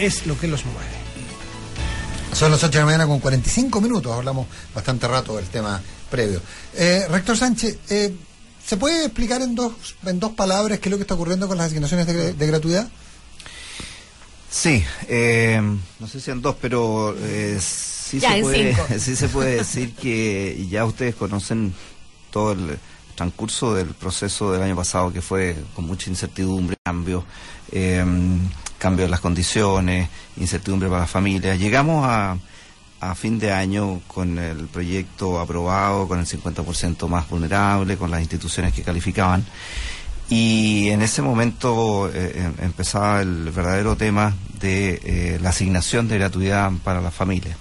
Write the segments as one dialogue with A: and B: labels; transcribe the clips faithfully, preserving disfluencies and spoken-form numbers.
A: es lo que los mueve.
B: Son las ocho de la mañana con cuarenta y cinco minutos, hablamos bastante rato del tema previo. Eh, Rector Sánchez, eh, ¿se puede explicar en dos en dos palabras qué es lo que está ocurriendo con las asignaciones de, de gratuidad?
C: Sí, eh, no sé si en dos, pero eh, sí,
D: ya,
C: se puede,
D: cinco.
C: sí se puede decir que ya ustedes conocen todo el transcurso del proceso del año pasado, que fue con mucha incertidumbre, cambio, eh, cambio de las condiciones, incertidumbre para las familias. Llegamos a, a fin de año con el proyecto aprobado, con el cincuenta por ciento más vulnerable, con las instituciones que calificaban. Y en ese momento eh, empezaba el verdadero tema de eh, la asignación de gratuidad para las familias.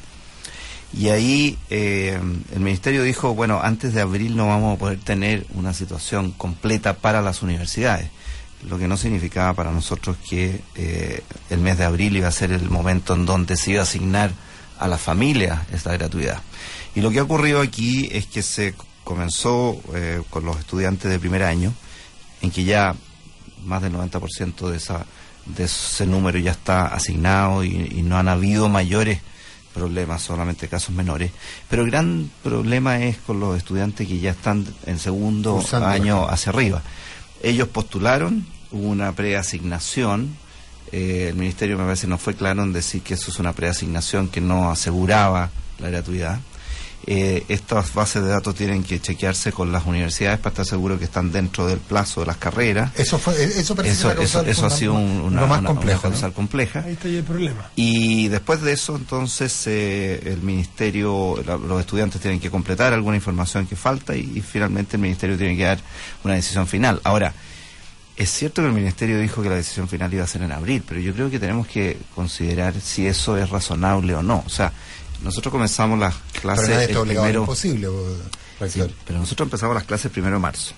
C: Y ahí eh, el Ministerio dijo, bueno, antes de abril no vamos a poder tener una situación completa para las universidades, lo que no significaba para nosotros que eh, el mes de abril iba a ser el momento en donde se iba a asignar a las familias esta gratuidad. Y lo que ha ocurrido aquí es que se comenzó eh, con los estudiantes de primer año, en que ya más del noventa por ciento de, esa, de ese número ya está asignado y, y no han habido mayores problemas, solamente casos menores, pero el gran problema es con los estudiantes que ya están en segundo Usando año hacia arriba. Ellos postularon, hubo una preasignación, eh, el Ministerio me parece no fue claro en decir que eso es una preasignación que no aseguraba la gratuidad. Eh, estas bases de datos tienen que chequearse con las universidades para estar seguros que están dentro del plazo de las carreras.
B: Eso fue, eso parece
C: eso, eso, eso ha sido un, una,
B: más
C: una,
B: complejo,
C: una causal
B: ¿no?
C: compleja.
A: Ahí está ya el problema.
C: Y después de eso, entonces, eh, el Ministerio, la, los estudiantes tienen que completar alguna información que falta y, y finalmente el Ministerio tiene que dar una decisión final. Ahora, es cierto que el Ministerio dijo que la decisión final iba a ser en abril, pero yo creo que tenemos que considerar si eso es razonable o no. O sea, nosotros comenzamos las clases
B: pero nadie está
C: el
B: obligado
C: primero,
B: a lo imposible,
C: sí, pero nosotros empezamos las clases el primero de marzo.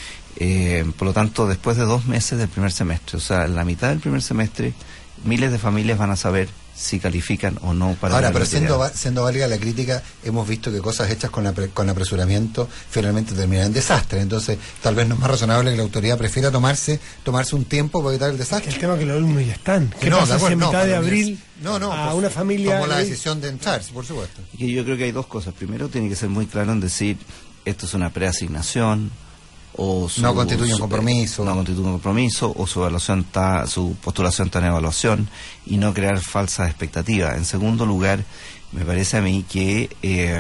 C: Eh, por lo tanto, después de dos meses del primer semestre, o sea, en la mitad del primer semestre, miles de familias van a saber si califican o no para
B: Ahora,
C: la
B: pero
C: gratuidad.
B: siendo, siendo válida la crítica, hemos visto que cosas hechas con, apre, con apresuramiento finalmente terminan en desastre. Entonces, tal vez no es más razonable que la autoridad prefiera tomarse tomarse un tiempo para evitar el desastre.
A: El tema es que los alumnos ya están. ¿Qué
B: no,
A: pasa
B: de acuerdo,
A: si en
B: no,
A: mitad de
B: pero
A: abril
B: no, no,
A: a
B: pues,
A: una familia...
B: tomó la
A: le-
B: decisión de entrar, por supuesto.
C: Y que yo creo que hay dos cosas. Primero, tiene que ser muy claro en decir, esto es una preasignación, o su,
B: No constituye un
C: su-
B: compromiso.
C: no constituye un compromiso, o su evaluación está, su postulación está en evaluación, y no crear falsas expectativas. En segundo lugar, me parece a mí que eh,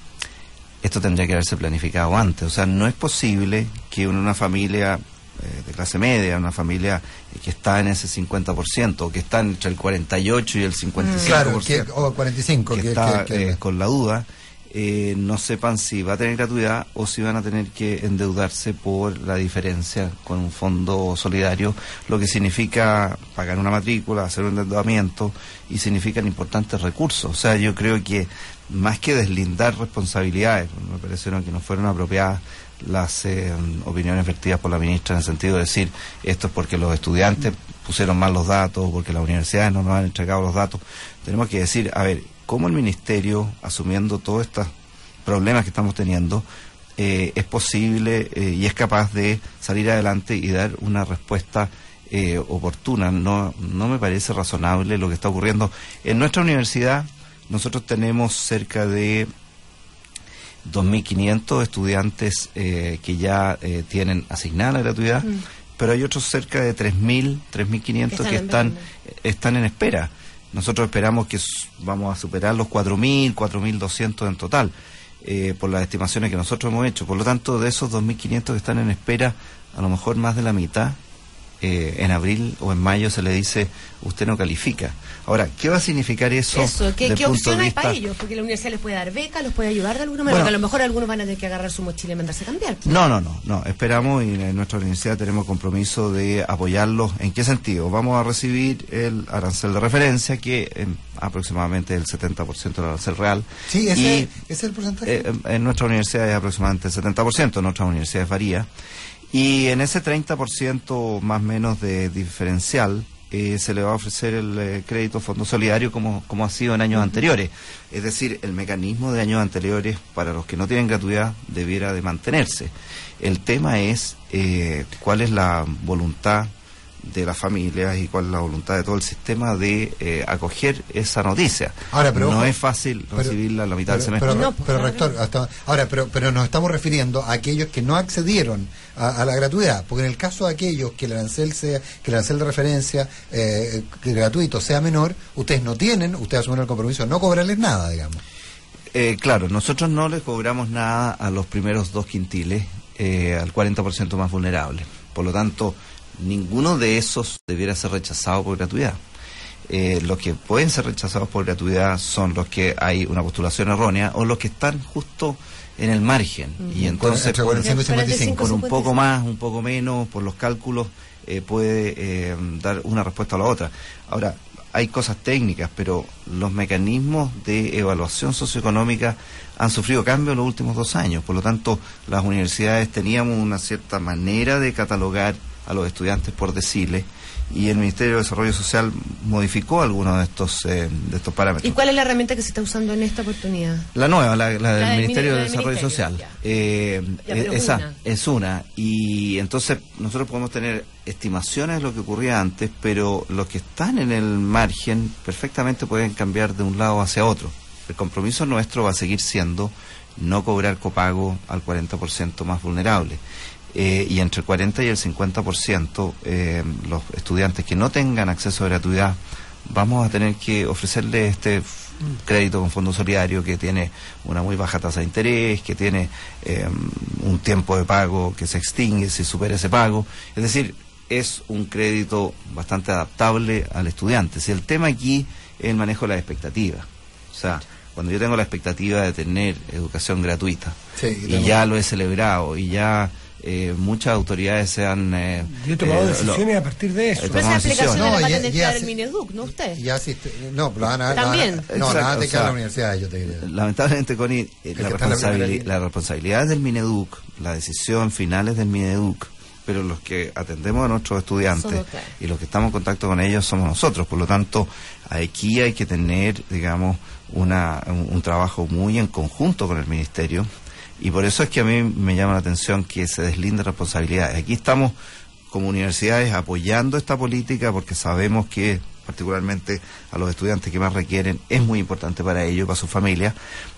C: esto tendría que haberse planificado antes. O sea, no es posible que una, una familia eh, de clase media, una familia que está en ese cincuenta por ciento, o que está entre el cuarenta y ocho y el cincuenta y cinco por ciento,
B: Claro, que, o cuarenta y cinco,
C: que,
B: que,
C: está
B: que- que-
C: eh, con la duda, eh, no sepan si va a tener gratuidad o si van a tener que endeudarse por la diferencia con un fondo solidario, lo que significa pagar una matrícula, hacer un endeudamiento, y significan importantes recursos. O sea, yo creo que más que deslindar responsabilidades, me parecieron que no fueron apropiadas las eh, opiniones vertidas por la ministra en el sentido de decir esto es porque los estudiantes pusieron mal los datos, porque las universidades no nos han entregado los datos. Tenemos que decir, a ver, cómo el Ministerio, asumiendo todos estos problemas que estamos teniendo, eh, es posible eh, y es capaz de salir adelante y dar una respuesta eh, oportuna. No, no me parece razonable lo que está ocurriendo. En nuestra universidad nosotros tenemos cerca de dos mil quinientos estudiantes eh, que ya eh, tienen asignada la gratuidad, mm. pero hay otros cerca de tres mil, tres mil quinientos que están, están en espera. Nosotros esperamos que vamos a superar los cuatro mil, cuatro mil doscientos en total, eh, por las estimaciones que nosotros hemos hecho. Por lo tanto, de esos dos mil quinientos que están en espera, a lo mejor más de la mitad, eh, en abril o en mayo se le dice, usted no califica. Ahora, ¿qué va a significar eso?
D: Eso, ¿qué, ¿qué opción hay
C: vista...
D: para ellos? Porque la universidad les puede dar beca, los puede ayudar de alguna manera, bueno, porque a lo mejor algunos van a tener que agarrar su mochila y mandarse a cambiar.
C: No, no, no, no, esperamos y en nuestra universidad tenemos compromiso de apoyarlos. ¿En qué sentido? Vamos a recibir el arancel de referencia, que eh, aproximadamente el setenta por ciento del arancel real.
B: Sí, ese,
C: y,
B: ese es el porcentaje.
C: Eh, en nuestra universidad es aproximadamente el setenta por ciento, en otras universidades varía. Y en ese treinta por ciento más o menos de diferencial, eh, se le va a ofrecer el eh, crédito fondo solidario como, como ha sido en años uh-huh. anteriores. Es decir, el mecanismo de años anteriores para los que no tienen gratuidad debiera de mantenerse. El tema es eh, cuál es la voluntad de las familias y cuál es la voluntad de todo el sistema de eh, acoger esa noticia.
B: Ahora, pero
C: no
B: ojo,
C: es fácil
B: pero,
C: recibirla a la mitad
B: pero,
C: del semestre.
B: Pero,
D: no,
B: pero,
D: claro.
B: rector, hasta ahora, pero, pero nos estamos refiriendo a aquellos que no accedieron a, a la gratuidad, porque en el caso de aquellos que el arancel sea, que el arancel de referencia eh, que gratuito sea menor, ustedes no tienen, ustedes asumen el compromiso de no cobrarles nada, digamos.
C: Eh, claro, nosotros no les cobramos nada a los primeros dos quintiles, eh, al cuarenta por ciento más vulnerable. Por lo tanto, ninguno de esos debiera ser rechazado por gratuidad. Eh, los que pueden ser rechazados por gratuidad son los que hay una postulación errónea o los que están justo en el margen. Uh-huh. Y entonces,
B: entre cuarenta y cinco y cincuenta y cinco.
C: con un poco más, un poco menos, por los cálculos, eh, puede eh, dar una respuesta a la otra. Ahora, hay cosas técnicas, pero los mecanismos de evaluación socioeconómica han sufrido cambios en los últimos dos años. Por lo tanto, las universidades teníamos una cierta manera de catalogar a los estudiantes por deciles, y el Ministerio de Desarrollo Social modificó algunos de estos eh, de estos parámetros.
D: ¿Y cuál es la herramienta que se está usando en esta oportunidad?
C: La nueva, la, la del,
D: la del
C: Ministerio
D: la
C: de
D: del
C: Desarrollo
D: Ministerio,
C: Social.
D: Ya.
C: Eh,
D: Ya,
C: eh, esa
D: una.
C: es una. Y entonces nosotros podemos tener estimaciones de lo que ocurría antes, pero los que están en el margen perfectamente pueden cambiar de un lado hacia otro. El compromiso nuestro va a seguir siendo no cobrar copago al cuarenta por ciento más vulnerable. Eh, y entre el cuarenta y el cincuenta por ciento eh, los estudiantes que no tengan acceso a gratuidad, vamos a tener que ofrecerle este crédito con fondo solidario que tiene una muy baja tasa de interés, que tiene eh, un tiempo de pago que se extingue si supera ese pago. Es decir, es un crédito bastante adaptable al estudiante. Si el tema aquí es el manejo de las expectativas, o sea, cuando yo tengo la expectativa de tener educación gratuita,
B: sí,
C: y ya lo he celebrado, y ya Eh, muchas autoridades se han... Eh,
A: Yo he tomado
C: eh,
A: decisiones
C: lo,
A: a partir de eso.
C: He
D: Pero esa
C: tomado
D: aplicación
C: decisiones.
D: la va a
B: No,
D: tener
B: y-
D: que
B: y
D: dar
B: hace-
D: el Mineduc, no usted.
B: Y asiste, no, lo van a,
D: También.
B: lo van a- no, la van a
C: Exacto,
B: tener que dar a
C: o
B: la
C: sea,
B: universidad, yo te diría.
C: Lamentablemente, Connie, eh,
B: que
C: la,
B: está en la primera
C: responsabili-
B: línea.
C: la responsabilidad es del Mineduc, la decisión final es del Mineduc, pero los que atendemos a nuestros estudiantes
D: Somos ustedes.
C: y los que estamos en contacto con ellos somos nosotros. Por lo tanto, aquí hay que tener, digamos, una, un, un trabajo muy en conjunto con el Ministerio. Y por eso es que a mí me llama la atención que se deslinde responsabilidades. Aquí estamos como universidades apoyando esta política porque sabemos que particularmente a los estudiantes que más requieren es muy importante para ellos y para sus familias,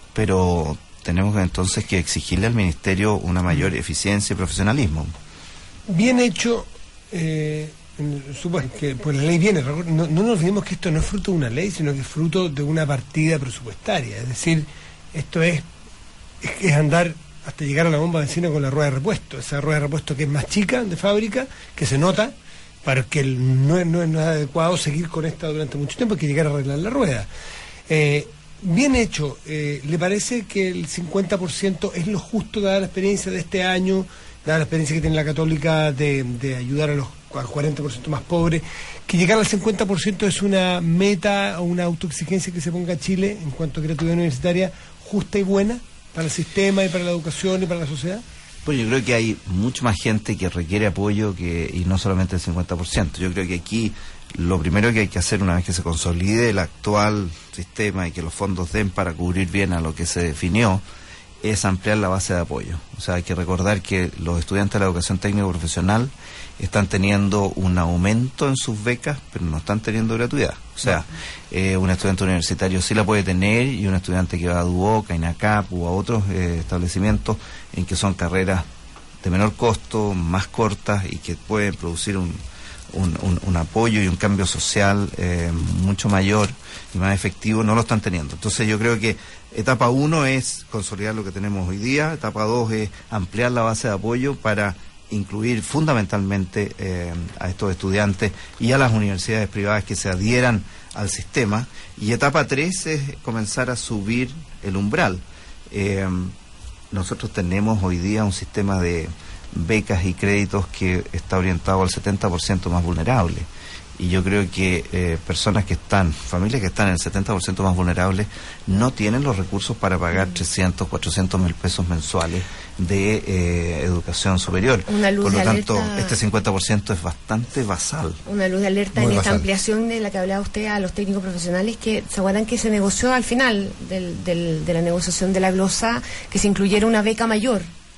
C: pero tenemos entonces que exigirle al Ministerio una mayor eficiencia y profesionalismo.
A: Bien hecho, eh, en- supongo que pues la ley viene, no, no nos olvidemos que esto no es fruto de una ley, sino que es fruto de una partida presupuestaria. Es decir, esto es es, es andar hasta llegar a la bomba de benzina con la rueda de repuesto, esa rueda de repuesto que es más chica de fábrica, que se nota, para que el- no, es, no es nada adecuado seguir con esta durante mucho tiempo, hay que llegar a arreglar la rueda. Eh, bien hecho, eh, ¿le parece que el cincuenta por ciento es lo justo dada la experiencia de este año, dada la experiencia que tiene la Católica de, de ayudar a los al cuarenta por ciento más pobres, que llegar al cincuenta por ciento es una meta o una autoexigencia que se ponga Chile en cuanto a gratuidad universitaria justa y buena para el sistema y para la educación y para la sociedad?
C: Pues yo creo que hay mucha más gente que requiere apoyo que y no solamente el cincuenta por ciento. Yo creo que aquí lo primero que hay que hacer una vez que se consolide el actual sistema y que los fondos den para cubrir bien a lo que se definió es ampliar la base de apoyo. O sea, hay que recordar que los estudiantes de la educación técnico profesional están teniendo un aumento en sus becas, pero no están teniendo gratuidad. O sea, eh, un estudiante universitario sí la puede tener y un estudiante que va a Duoc, a INACAP o a otros eh, establecimientos en que son carreras de menor costo, más cortas y que pueden producir un, un, un, un apoyo y un cambio social eh, mucho mayor y más efectivo, no lo están teniendo. Entonces yo creo que etapa uno es consolidar lo que tenemos hoy día, etapa dos es ampliar la base de apoyo para incluir fundamentalmente eh, a estos estudiantes y a las universidades privadas que se adhieran al sistema, y etapa tres es comenzar a subir el umbral. Eh, nosotros tenemos hoy día un sistema de becas y créditos que está orientado al setenta por ciento más vulnerable. Y yo creo que eh, personas que están, familias que están en el setenta por ciento más vulnerables, no tienen los recursos para pagar trescientos, cuatrocientos mil pesos mensuales de eh, educación superior.
D: Una luz
C: Por lo
D: de
C: tanto,
D: alerta.
C: este cincuenta por ciento es bastante basal.
D: Una luz de alerta
B: Muy
D: en esta
B: basal.
D: ampliación de la que hablaba usted a los técnicos profesionales, que se acuerdan que se negoció al final del, del, de la negociación de la glosa, que se incluyera una beca mayor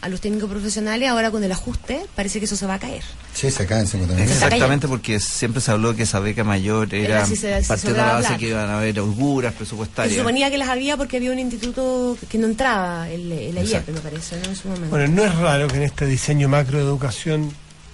D: a los técnicos profesionales, ahora con el ajuste parece que eso se va a caer.
B: Sí, se cae en cincuenta mil.
C: Exactamente, porque siempre se habló que esa beca mayor era,
D: Era si se- si
C: parte de la
D: sobraba
C: base
D: plata.
C: que iban a haber holguras
D: Se
C: presupuestarias.
D: suponía que las había porque había un instituto que no entraba, el, el I E P, me parece, ¿no? En su momento.
A: Bueno, no es raro que en este diseño macro de educación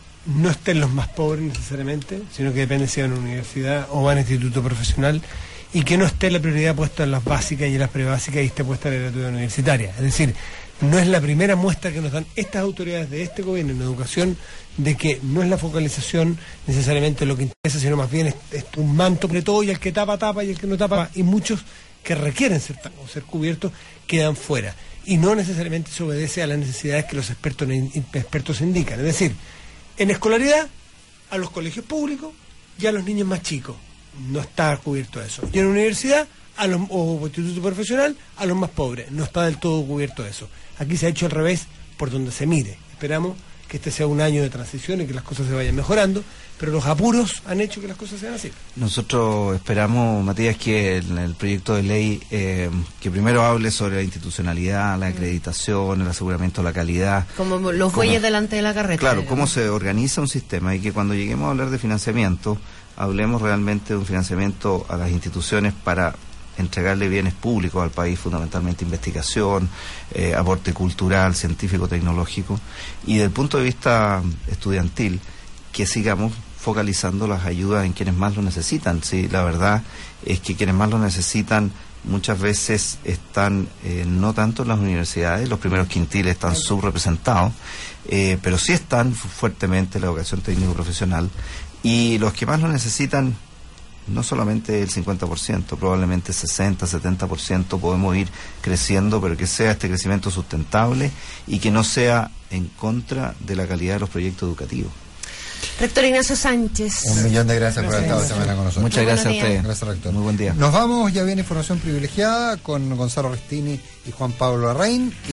A: no estén los más pobres necesariamente, sino que depende si van a una universidad o van a instituto profesional, y que no esté la prioridad puesta en las básicas y en las prebásicas y esté puesta en la gratuidad universitaria. Es decir, no es la primera muestra que nos dan estas autoridades de este gobierno en educación de que no es la focalización necesariamente lo que interesa, sino más bien es, es un manto sobre todo, y el que tapa, tapa, y el que no tapa, y muchos que requieren ser, o ser cubiertos quedan fuera. Y no necesariamente se obedece a las necesidades que los expertos, expertos indican. Es decir, en escolaridad, a los colegios públicos y a los niños más chicos no está cubierto eso. Y en universidad, a los, o instituto profesional, a los más pobres. No está del todo cubierto eso. Aquí se ha hecho al revés por donde se mire. Esperamos que este sea un año de transición y que las cosas se vayan mejorando, pero los apuros han hecho que las cosas sean así.
C: Nosotros esperamos, Matías, que el, el proyecto de ley eh, que primero hable sobre la institucionalidad, la acreditación, el aseguramiento de la calidad.
D: Como los bueyes delante de la carreta.
C: Claro,
D: digamos.
C: cómo se organiza un sistema, y que cuando lleguemos a hablar de financiamiento, hablemos realmente de un financiamiento a las instituciones para entregarle bienes públicos al país, fundamentalmente investigación, eh, aporte cultural, científico, tecnológico, y desde el punto de vista estudiantil, que sigamos focalizando las ayudas en quienes más lo necesitan. Sí, la verdad es que quienes más lo necesitan muchas veces están eh, no tanto en las universidades, los primeros quintiles están subrepresentados, eh, pero sí están fuertemente en la educación técnico profesional, y los que más lo necesitan, no solamente el cincuenta por ciento, probablemente sesenta, setenta por ciento podemos ir creciendo, pero que sea este crecimiento sustentable y que no sea en contra de la calidad de los proyectos educativos.
D: Rector Ignacio Sánchez.
B: Un millón de gracias, por haber estado
A: Gracias.
B: esta mañana con nosotros.
C: Muchas gracias a
D: días.
C: ustedes.
B: Gracias, rector.
C: Muy buen día.
B: Nos vamos, ya viene información privilegiada con Gonzalo Restini y Juan Pablo Arrain.